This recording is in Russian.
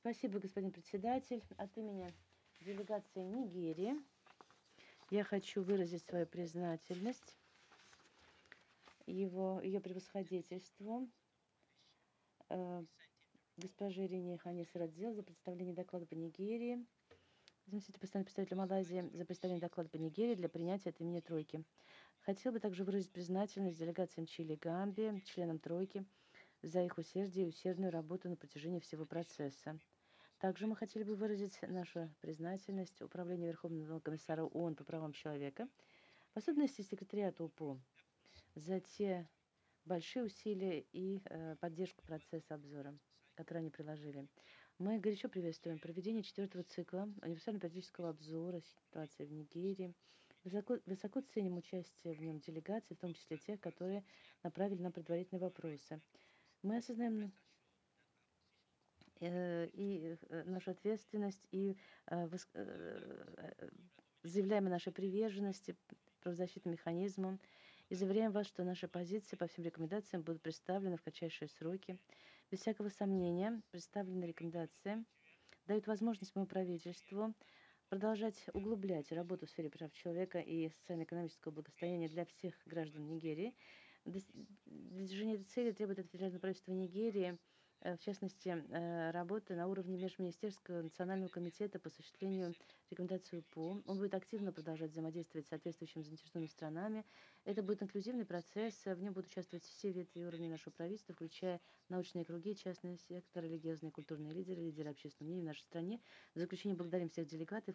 Спасибо, господин председатель. От имени делегации Нигерии я хочу выразить свою признательность ее превосходительству госпоже Ирине Ханис Радзел за представление доклада по Нигерии, заместитель постоянного представителя Малайзии за представление доклада по Нигерии для принятия от имени Тройки. Хотел бы также выразить признательность делегациям Чили и Гамбии, членам Тройки, за их усердие и усердную работу на протяжении всего процесса. Также мы хотели бы выразить нашу признательность Управлению Верховного комиссара ООН по правам человека, в особенности секретариату УПО, за те большие усилия и поддержку процесса обзора, которые они приложили. Мы горячо приветствуем проведение 4-го цикла универсального периодического обзора ситуации в Нигерии. Высоко ценим участие в нем делегаций, в том числе тех, которые направили нам предварительные вопросы. Мы осознаем и нашу ответственность, и заявляем о нашей приверженности правозащитным механизмам и заверяем вас, что наши позиции по всем рекомендациям будут представлены в кратчайшие сроки. Без всякого сомнения, представленные рекомендации дают возможность моему правительству продолжать углублять работу в сфере прав человека и социально-экономического благосостояния для всех граждан Нигерии. Достижение этой цели требует от федерального правительства Нигерии, в частности, работы на уровне Межминистерского национального комитета по осуществлению рекомендаций УПО. Он будет активно продолжать взаимодействовать с соответствующими заинтересованными странами. Это будет инклюзивный процесс, в нем будут участвовать все ветви и уровни нашего правительства, включая научные круги, частный сектор, религиозные и культурные лидеры, лидеры общественного мнения в нашей стране. В заключение благодарим всех делегатов